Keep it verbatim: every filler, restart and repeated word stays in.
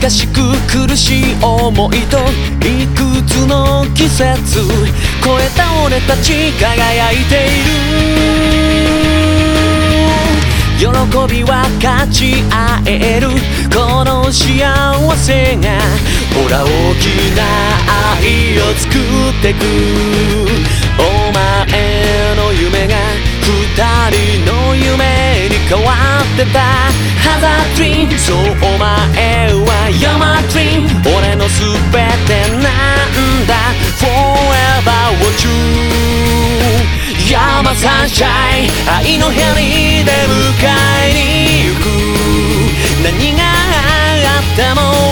かしく苦しい思いといくつの季節超えた俺たち輝いている。喜びは勝ち合えるこの幸せがほら大きな愛を作ってく。お前の夢が二人の夢に変わってた。Has a dream そうお前は You're my dream 俺のすべてなんだ Forever with you You're my sunshine 愛のヘリで迎えに行く。何があっても